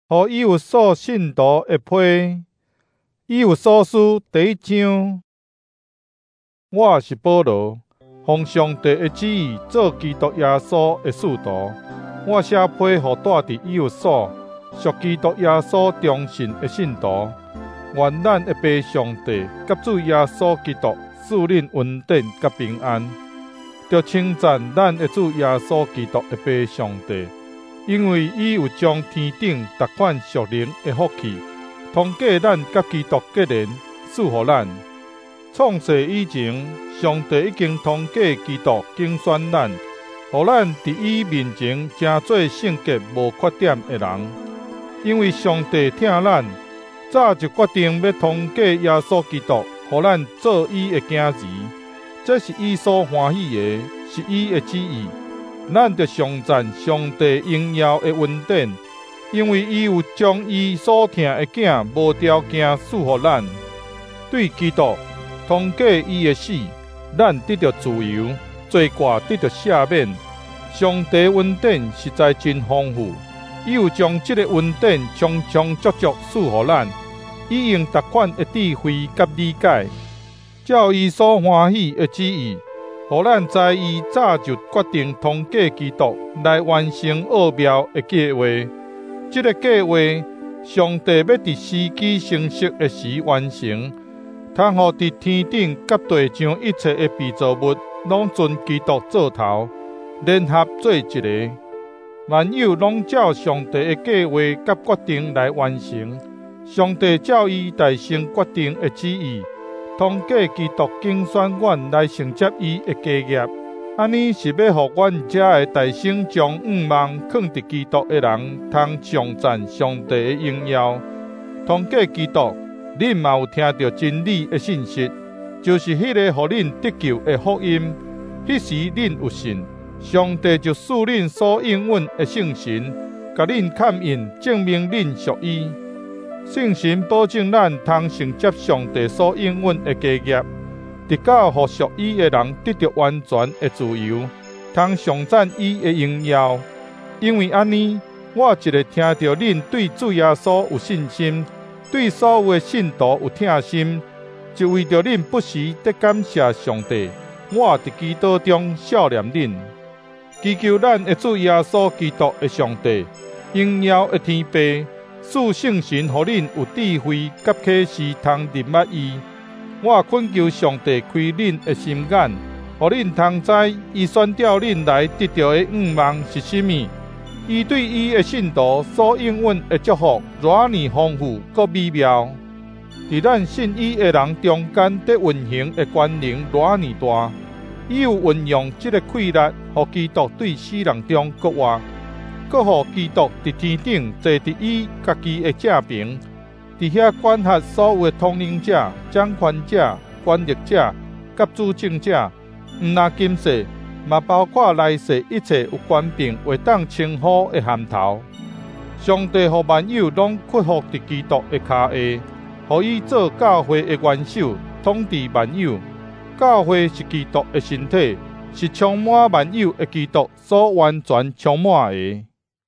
互以弗所信徒的批。以弗所书第1章。我是保罗，奉上帝的旨意做基督耶稣的使徒。我写批互住伫以弗所属基督耶稣忠信的信徒。愿咱的父上帝甲主耶稣基督赐恁恩典甲平安。着称赞咱的主耶稣基督的父上帝，因为伊有将天顶逐款属灵的福气，通过咱甲基督结连，赐予咱。创世以前，上帝已经通过基督竞选咱，互咱伫伊面前成做圣洁无缺点的人。因为上帝疼咱，早就决定要通过耶稣基督，互咱做伊的囝儿。这是伊所欢喜的，是伊的旨意。咱着上赞上帝荣耀的恩典，因为伊有将伊所疼的囝无条件赐予咱。对基督，通过伊的死，咱得到自由，罪过得到赦免。上帝恩典实在真丰富，伊有将这个恩典充充足足赐予咱。伊用逐款的智慧甲理解，照伊所欢喜的旨意，互咱知伊早就决定通过基督来完成奥妙的计划。这个计划，上帝要伫时机成熟的时完成，通互伫天顶甲地上一切的被造物，拢尊基督做头，联合做一个。万有拢照上帝的计划甲决定来完成。上帝照伊大成决定的旨意，通过基督竞选阮来承接伊的家业。安尼是要互阮遮的大成将望放伫基督的人，通上赞上帝的荣耀。通过基督，恁嘛有听到真理的信息，就是迄个互恁得救的福音。迄时恁有信，上帝就赐恁所应允的圣神，甲恁勘印，证明恁属伊。圣神保证咱通承接上帝所应允的家业，直到互属伊的人得到完全的自由，通上赞伊的荣耀。因为安尼，我一个听到恁对主耶稣有信心，对所有的信徒有疼心，就为着恁不时得感谢上帝，我伫基督中笑念恁。祈求咱的主耶稣基督的上帝，荣耀的天父，赐圣神，互恁有智慧甲启示，通认捌伊。我恳求上帝开恁的心眼，互恁通知伊选召恁来得到的望是甚物。伊对伊的信徒所应允的祝福，偌尼丰富佮美妙。伫咱信伊的人中间，得运行的权能偌尼大。伊有运用这个气力，互基督对死人中搁活。搁互基督伫天顶坐伫伊家己的正平，伫遐管辖所有的统领者、掌权者、权力者、甲主政者，毋但今世，嘛包括来世一切有权柄会当称呼的銜头。上帝互万有拢屈服伫基督的骹下，互伊做教会的元首，统治万有。教会是基督的身体，是充满万有的基督所完全充满的。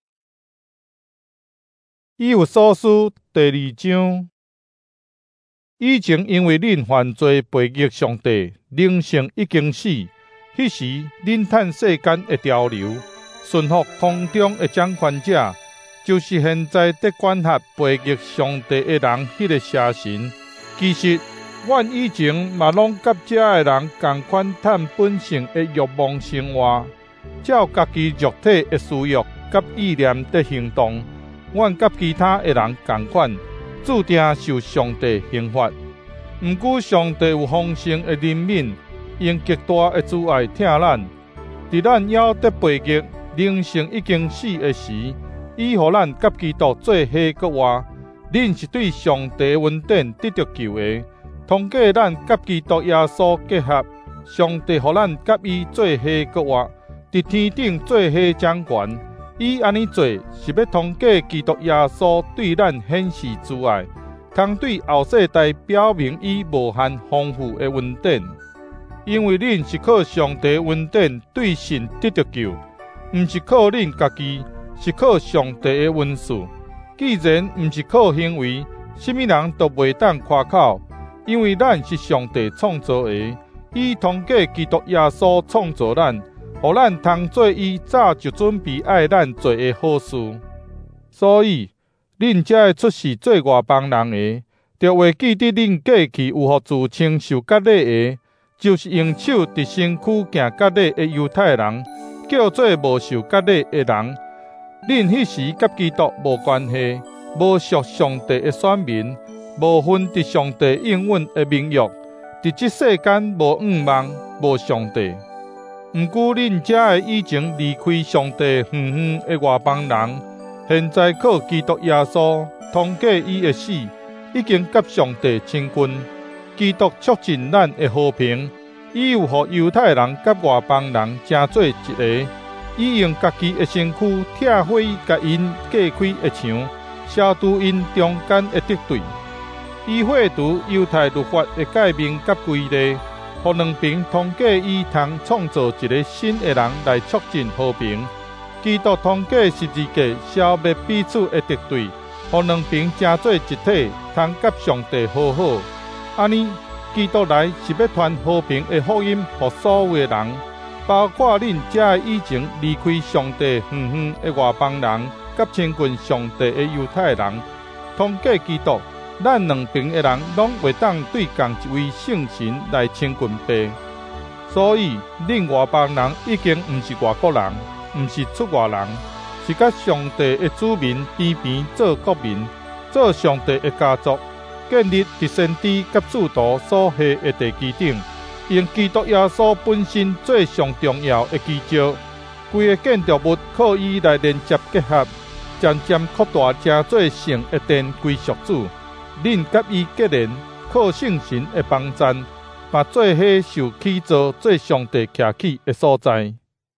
以弗所书第2章。以前因为恁犯罪背逆上帝，灵性已经死，迄时恁趁世间的潮流，顺服空中的掌权者，就是现在得管辖背逆上帝的人迄个邪神。其实阮以前嘛拢甲遮的人同款，趁本性的欲望生活，照家己肉体的私欲甲意念的行动。阮甲其他的人同款，注定受上帝刑罚。毋过上帝有丰盛的怜悯，用极大的慈爱疼咱。伫咱还得背逆、灵性已经死的时，伊互咱甲基督做伙搁活。恁是对上帝的恩典得到救的，通过咱甲基督耶稣结合，上帝互咱甲伊做伙搁活，伫天顶做伙掌权。伊安尼做，是要通过基督耶稣对咱显示慈爱，通对后世代表明伊无限丰富的恩典。因为恁是靠上帝恩典对信得到救，毋是靠恁家己，是靠上帝的恩赐。 既然毋是靠行为，什么人都袂当夸口，因为咱是上帝创造的，伊通过基督耶稣创造咱，互咱通做伊早就准备爱咱做的好事。所以，恁才会出世做外邦人的，就会记得恁过去有互自称受割礼的，就是用手伫身躯行割礼的犹太人，叫做无受割礼的人。恁迄时甲基督无关系，无属上帝的选民，无分伫上帝应允的名约，伫即世间无仰望，无上帝。毋过恁才会以前离开上帝远远的外邦人，现在靠基督耶稣通过伊的死，已经甲上帝亲近。基督促进咱的和平，伊有互犹太人甲外邦人成做一个。伊用家己的身躯拆毁甲因隔开的墙，消除因中间的敌对。伊废除犹太律法的诫命甲规例，互两边通过伊通创造一个新的人来促进和平。基督通过十字架消灭彼此的敌对，互两边成做一体，通甲上帝和好。安尼，基督来是要传和平的福音，互所有的人。包括恁这以前离开上帝远远的外邦人，甲亲近上帝的犹太人，通过基督，咱两边的人拢会当对共一位圣神来亲近拜。所以，恁外邦人已经毋是外国人，毋是出外人，是甲上帝的子民边边做国民，做上帝的家族，建立伫先知甲使徒所下的地基顶。用基督耶稣本身最上重要的基石，规个建筑物靠伊来连接结合，渐渐扩大，成做圣的殿归属主。恁甲伊结连，靠圣神的帮助，嘛做伙受起造做上帝徛起的所在。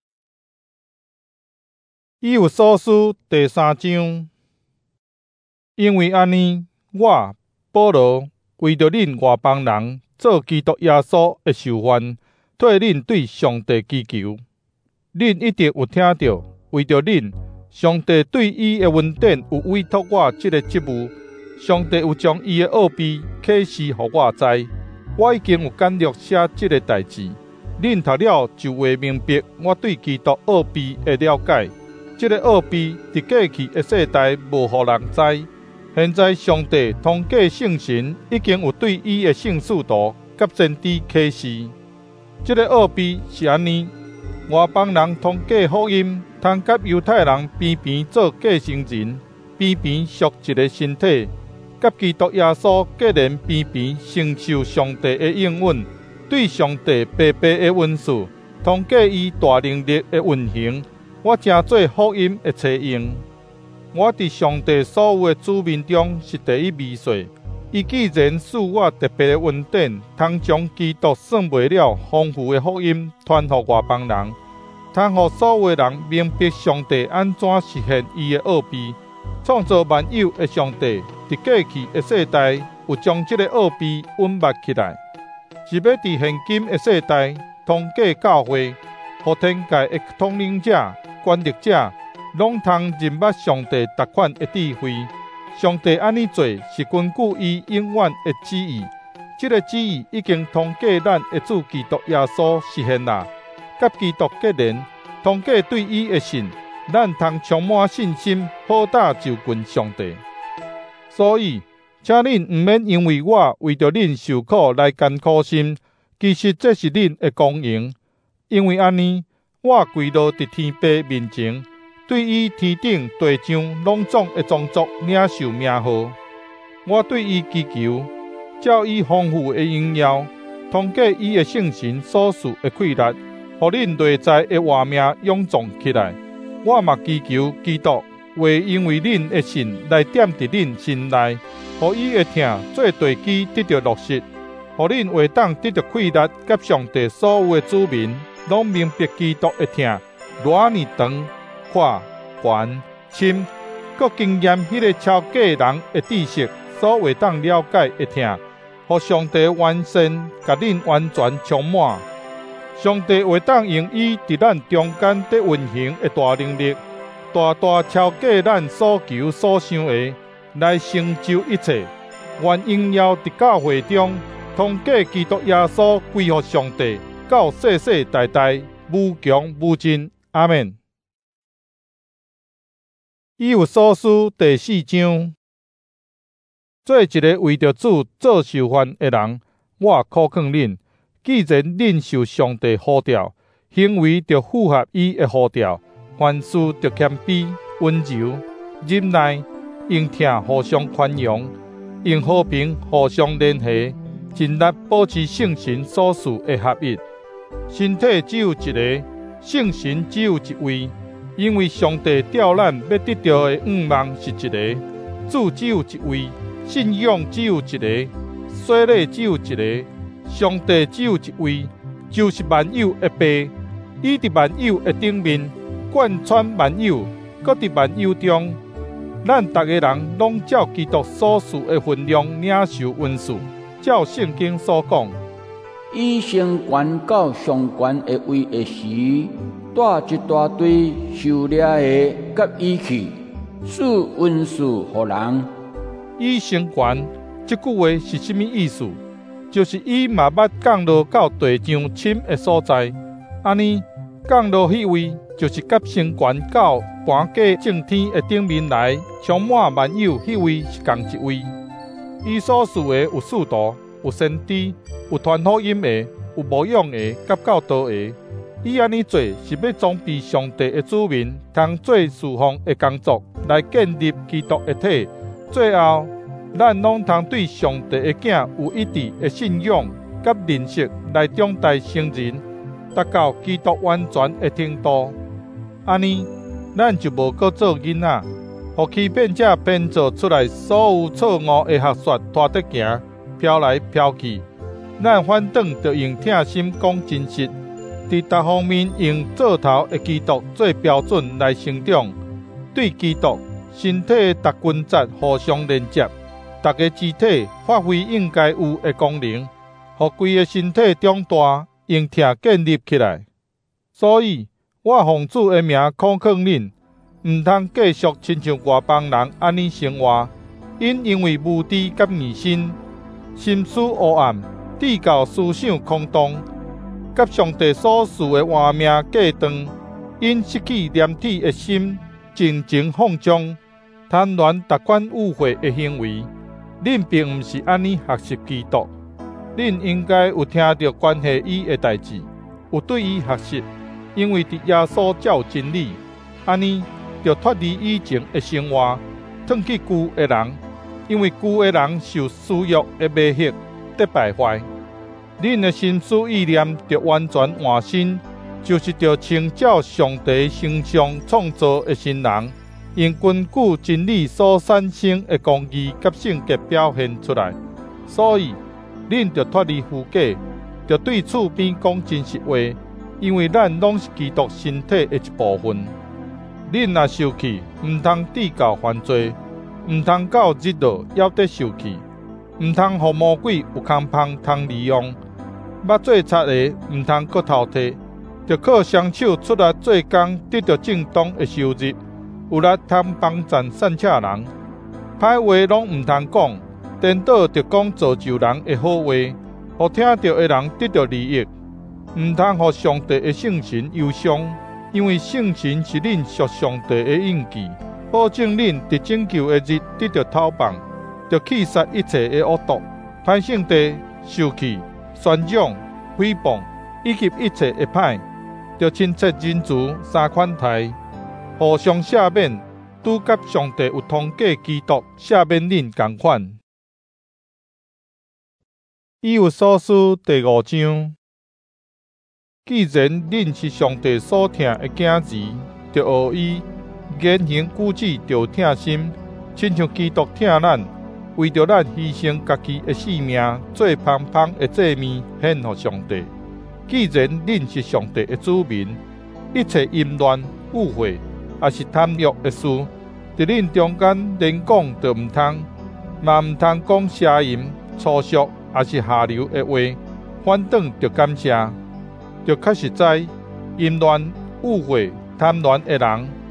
以弗所书第3章，因为安尼，我保罗为着恁外邦人。做基督耶稣的受患，替恁对上帝祈求。恁一定有听到，为着恁，上帝对伊的恩典有委托我这个职务。上帝有将伊的奥秘启示予我知，我已经有简略写这个代志。恁读了就会明白我对基督奥秘的了解。这个奥秘伫过去的世代无予人知。现在上帝通过圣神已经有对伊的圣使徒甲先知启示。这个奥秘是安尼：外邦人通过福音，通甲犹太人边边做继承人，边边属一个身体，甲基督耶稣结连边边承受上帝的应允，对上帝白白的恩赐，通过伊大能力的运行，我成做福音的采用。我伫上帝所有的子民中是第一美岁。伊既然赐我特别的恩典，通将基督算为了丰富的福音传予外邦人，通予所有的人明白上帝安怎实现伊的奥秘。创造万有的上帝，伫过去的世代有将这个奥秘稳密起来，是要伫现今的世代通过教会，互天界的统领者、管理者。拢通认捌上帝达款的智慧。上帝安尼做是根据伊永远的旨意，这个旨意已经通过咱的主基督耶稣实现啦。甲基督结连，通过对伊的信，咱通充满信心，好打就近上帝。所以，请恁毋免因为我为着恁受苦来艰苦心，其实这是恁的光荣。因为安尼，我跪落伫天父面前。对伊天顶地上拢总的宗族领受名号，我对伊祈求，照伊丰富的荣耀，通过伊的圣神所赐的气力，互恁内在的活命勇壮起来。我嘛祈求基督会因为恁的信来点伫恁心内，互伊的疼做地基得到落实，互恁会当得到气力，甲上帝所有的子民拢明白基督的疼偌尼长。看、悬、深，佮经验迄个超过人的知识所会当了解的疼，互上帝完善，甲恁完全充满。上帝会当用伊伫咱中间得运行的大能力， 大大超过咱所求所想的，来成就一切。愿荣耀伫教会中，通过基督耶稣归予上帝，到世世代代，无穷无尽。阿们。以弗所书第4章，做一个为着主做受犯的人，我考劝恁：既然恁受上帝呼召，行为着符合伊的呼召，凡事着谦卑、温柔、忍耐，用疼互相宽容，用和平互相联系，尽力保持圣神所赐的合一。身体只有一个，圣神只有一位。因为上帝召咱要得到的愿望是一个，主只有一位，信仰只有一个，洗礼只有一个，上帝只有一位，就是万有的爸。伊伫万有的顶面，贯穿万有，搁伫万有中。咱逐个人拢照基督所赐的分量领受恩赐，照圣经所讲， 以升悬到上悬的位的时，带一大堆受掠的甲伊去，赐恩赐予人。 以升悬这句话是什么意思？就是伊嘛捌降落到地上深的所在，安尼降落迄位就是甲升悬到搬过正天的顶面来，充满万有迄位是同一位。伊所赐的有使徒，有先知，有传福音的，有牧养的，甲教导的。伊安尼做是要装备上帝的子民，通做侍奉的工作，来建立基督的体。最后，咱拢通对上帝的囝有一致的信仰甲认识，来长大成人，达到基督完全的程度。安尼，咱就无搁做囡仔，互欺骗者编造出来所有错误的学说拖得行，飘来飘去。咱反倒着用疼心讲真实。伫各方面用做头的基督做标准来成长，对基督身体各筋节互相连接，各个肢体发挥应该有的功能，互规个身体长大，用疼建立起来。所以，我奉主的名考劝恁，毋通继续亲像外邦人安尼生活，因为无知甲迷信，心思黑暗，智教思想空洞。甲上帝所赐的活命隔断，因失去黏体的心，尽情放纵，贪恋达款污秽的行为。恁并毋是安尼学习基督，恁应该有听到关系伊的代志，有对伊学习，因为伫耶稣才有真理。安尼就脱离以前的生活，脱去旧的人，因为旧的人受私欲的迷惑，得败坏。恁的心思意念着完全换新，就是着参照上帝形象创造的新人，用根据真理所产生的公义甲圣洁表现出来。所以，恁着脱离虚假，着对厝边讲真实话，因为咱拢是基督身体的一部分。恁若受气，毋通抵教犯罪，毋通到日落还得受气，毋通互魔鬼有空芳通利用。捌做贼的，毋通搁偷摕，着靠双手出力做工，得到正当的收入，有力通帮赞善车人。歹话拢毋通讲，颠倒着讲造就人的好话，互听到的人得到利益。毋通互上帝的圣神忧伤，因为圣神是恁属上帝的印记，保证恁伫拯救的日得到讨棒，着去杀一切的恶毒、歹性地、受气。宣扬、诽谤以及一切的歹，着亲切仁慈三款待，互相赦免，拄甲上帝有通过基督赦免恁同款。以弗所书第5章，既然恁是上帝所疼的囝儿，着学伊言行举止着有疼心，亲像基督疼咱。为着咱牺牲家己的性命，做芳芳的祭物献予上帝。既然恁是上帝的子民，一切淫乱、污秽，也是贪欲的事，伫恁中间连讲就毋通，嘛毋通讲邪淫、粗俗，也是下流的话，反倒着感谢，着较实在。淫乱、污秽、贪婪的人，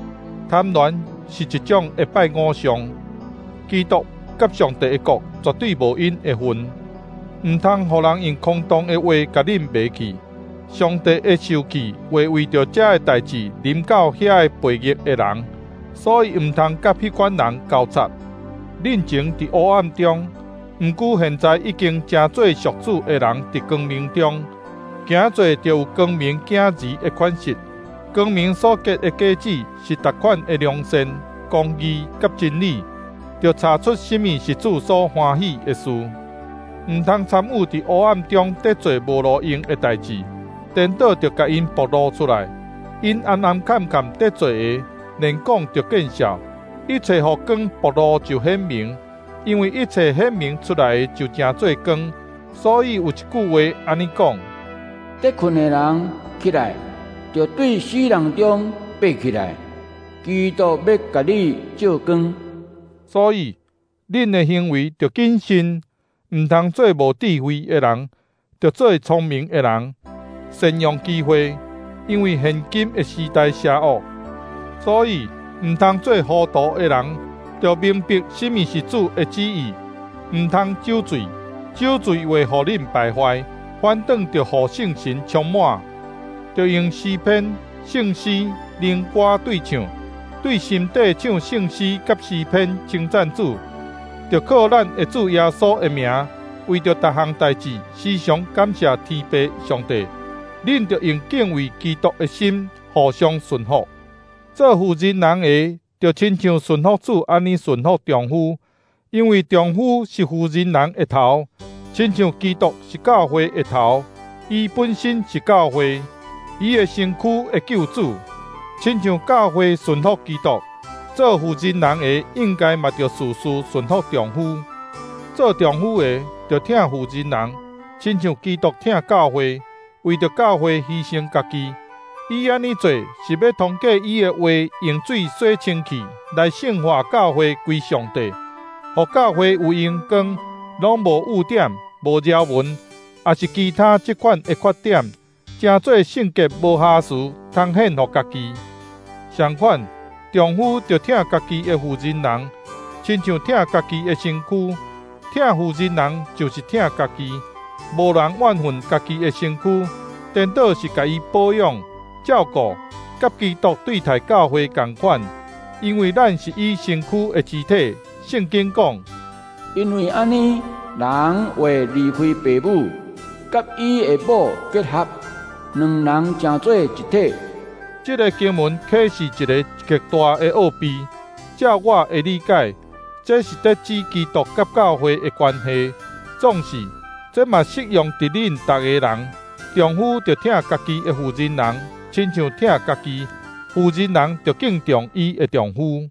贪婪是一种会拜偶像，基督甲上帝的国绝对无因会分。毋通互人用空洞的话甲恁迷去。上帝会生气，会为着这个代志临到遐个悖逆的人，所以毋通甲迄款人交叉。恁前伫黑暗中，毋过现在已经成做属主的人伫光明中，行做就有光明惊疑的款式。光明所结的果子是逐款的良善、公义甲真理，就查出什么是主所欢喜的事。毋通参与伫黑暗中得做无路用的代志，颠倒就甲因暴露出来。因暗暗坎坎得做的，连讲就见效。一切互光暴露就显明，因为一切显明出来就成做光。所以有一句话安尼讲： 得困的人起来，就对死人中爬起来。基督要甲你照光。 所以恁的行为就谨慎。毋通做无智慧的人，着做聪明的人，善用机会，因为现今的时代邪恶，所以毋通做糊涂的人，着明白什么是主的旨意。毋通酒醉，酒醉会互恁败坏，反倒着互圣神充满。着用诗篇、圣诗、灵歌对唱，对心底唱圣诗甲诗篇称赞主。就靠咱的主耶稣的名，为着逐项代志，时常感谢天父上帝。恁着用敬畏基督的心，互相顺服。做妇人人的，就亲像顺服主安尼顺服丈夫，因为丈夫是妇人人的头，亲像基督是教会的头，伊本身是教会，伊的身躯的救主，亲像教会顺服基督。做妇人人的应该嘛着事事顺服丈夫，做丈夫的着疼妇人人，亲像基督疼教会，为着教会牺牲家己。伊安尼做是要通过伊的话用水洗清气，来圣化教会归上帝，互教会有阳光，拢无污点、无条纹，也是其他即款的缺点，真做圣洁无瑕疵，通显互家己。相反，丈夫着疼家己的妇人人，亲像疼家己的身躯。疼妇人人就是疼家己，无人怨恨家己的身躯，颠倒是甲伊保养、照顾，甲基督对待教会同款。因为咱是伊身躯的肢体。圣经讲， 因为安尼，人会离开父母，甲伊的某结合，两人成做一体。 这个经文启示一个极大的奥秘，照我的理解，这是在指基督甲教会的关系。总是，这嘛适用伫恁逐个人。丈夫着疼家己的妇人人，亲像疼家己；妇人人着敬重伊的丈夫。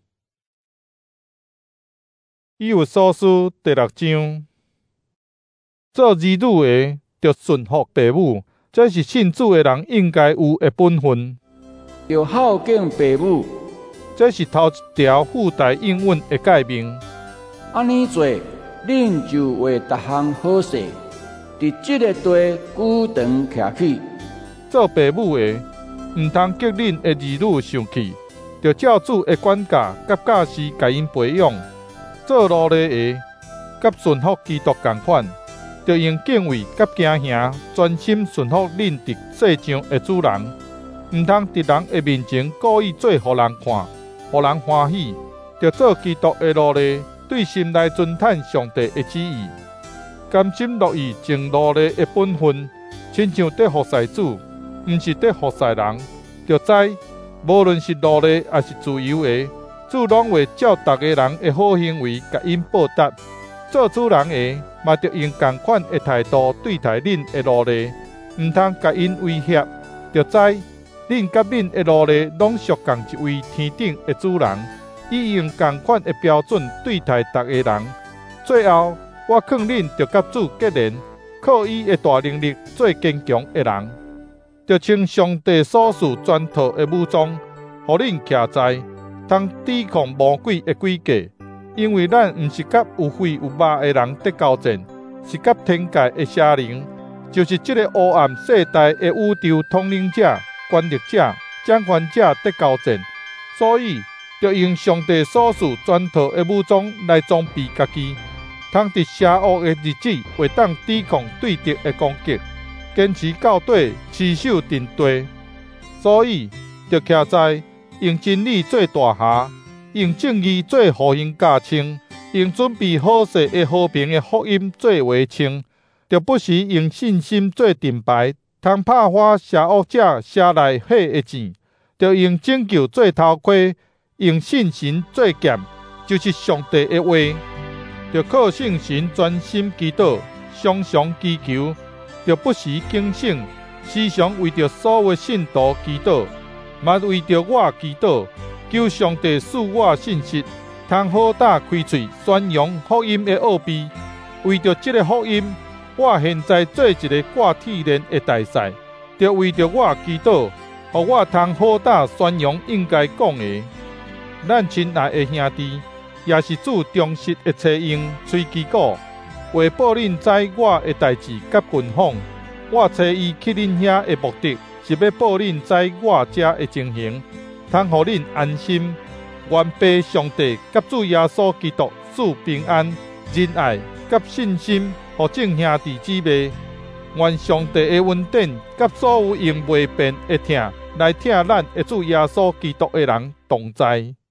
以弗所书第6章，做儿女的着顺服父母，这是信主的人应该有的本分。 要孝敬父母， 这是头一条附带应允的诫命。 安尼做，恁就为逐项好事，伫这个地久长徛起。 做父母的，毋通激恁的儿女生气，着照主的管教甲教示，甲因培养。做奴隶的，甲顺服基督同款，着用敬畏甲惊吓，专心顺服恁伫世上的主人。毋通伫人的面前故意做互人看，互人欢喜，着做基督的奴隶，对心内尊叹上帝的旨意，甘心乐意尽奴隶的本分，亲像在服侍主，毋是在服侍人。着知，无论是奴隶还是自由的，主拢会照逐个人的好行为，甲因报答。做主人的，嘛着用同款的态度对待恁的奴隶，毋通甲因威胁。着知，恁甲恁的奴隶拢属共一位天顶的主人，伊用同款的标准对待逐个人。最后，我劝恁着甲主结连，靠伊的大能力做坚强的人，着穿上帝所赐全套的武装，互恁徛在，通抵抗魔鬼的诡计。因为咱毋是甲有血有肉的人在交战，是甲天界的邪灵，就是这个黑暗世代的宇宙统领者、权力者、掌权者在交战。所以， 就用上帝所赐全套的武装来装备家己，通伫邪恶的日子会当抵抗对敌的攻击，坚持到底，持守定地。所以，就徛在用真理做大侠，用正义做护荫架撑，用准备好势的和平的福音做围撑，就不时用信心做盾牌，通拍花邪恶者车内火的钱，就用拯救做头盔，用信心做剑，就是上帝的话。就靠圣神专心祈祷，常常祈求，就不时警醒，时常为着所有信徒祈祷，嘛为着我祈祷，求上帝赐我信息，通好胆开嘴宣扬福音的奥秘。为着这个福音，我现在做一个挂铁链的大使，就为着我祈祷，互我通好胆宣扬应该讲的。咱亲爱的兄弟，也是主忠实的妻用吹旗鼓，为报恁知我的代志甲军访。我找伊去恁遐的目的，是要报恁知我遮的情形，通互恁安心。愿父上帝甲主耶稣基督赐平安、仁爱甲信心，互众兄弟姊妹。愿上帝的恩典甲所有用袂变的疼来疼咱的主耶稣基督的人同在。